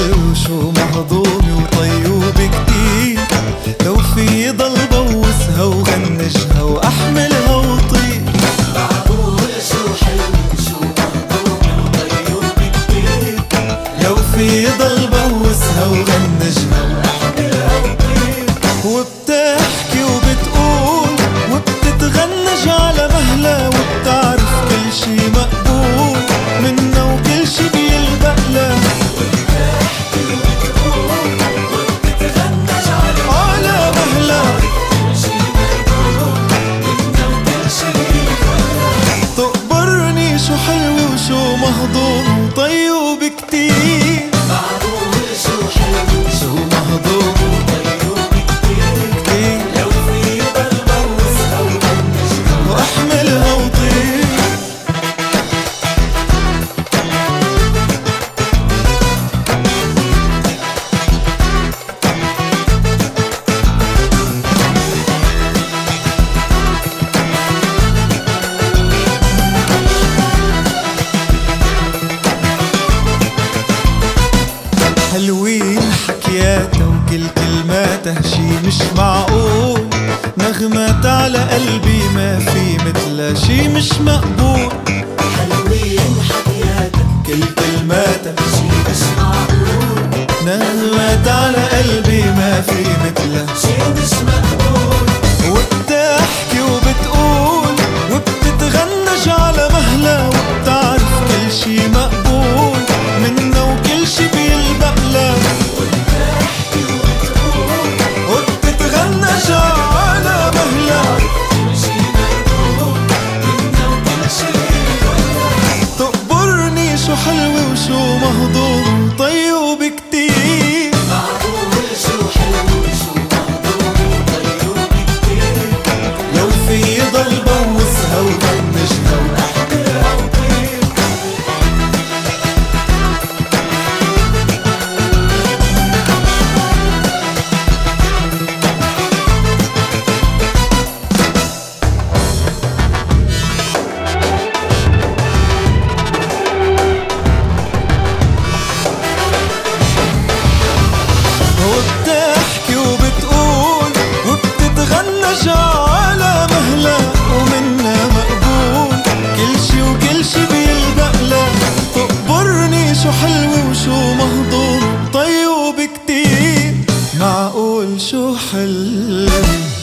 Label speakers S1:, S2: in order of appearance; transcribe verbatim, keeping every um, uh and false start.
S1: حلو شو مهضومي وطيوب كتير، لو في ضل بوسها وغنجها واحملها وطير.
S2: معقول شو حلو شو مهضومي وطيوب كتير،
S1: لو في ضل بوسها وغنجها
S2: واحملها وطير.
S1: وبتحكي وبتقول وبتتغنج على مهلها، وبتعرف كل شي مقبول منا وكل شي بيلبقلها.
S2: وبتحكي وبتقول وبتتغنج
S1: على مهلها،
S2: كل شي مقبول منا وكل شي بيلبقلها.
S1: تقبرني شو حلو وشو مهضوم وطيوب كتير.
S2: معقول شو حلو
S1: شو مهضوم
S2: وطيوب كتير،
S1: كتير،
S2: لو في ضل بوسها وغنجها
S1: واحملها وطير. حلوين حكياتها وكل كلماتها شي مش معقول، نغمات على قلبي ما في مثلها شي مش مقبول.
S2: حلوين حكياتها
S1: كل كلماتها
S2: شي مش معقول،
S1: نغمات على قلبي ما في مثلها.
S2: شي مش مقبول.
S1: وبتحكي وبتقول وبتتغنج على مهلها، وبتعرف كل شي مقبول منا وكل شي بيلبقلها.
S2: وبتحكي وبتقول
S1: وبتتغنج على مهلها،
S2: كل شي مقبول منا وكل شي بيلبقلها.
S1: تقبرني شو حلو وشو مهضوم طيوب كتير.
S2: معقول شو حلو شو مهضوم وطيوب كتير،
S1: لو في ضل بوسها وغنجها
S2: واحملها وطير.
S1: وبتحكي وبتقول وبتتغنج على مهلها، ومنا مقبول كل شي وكل شي بيلبقلها. تقبرني شو حلو وشو مهضوم طيوب كتير. معقول شو حلو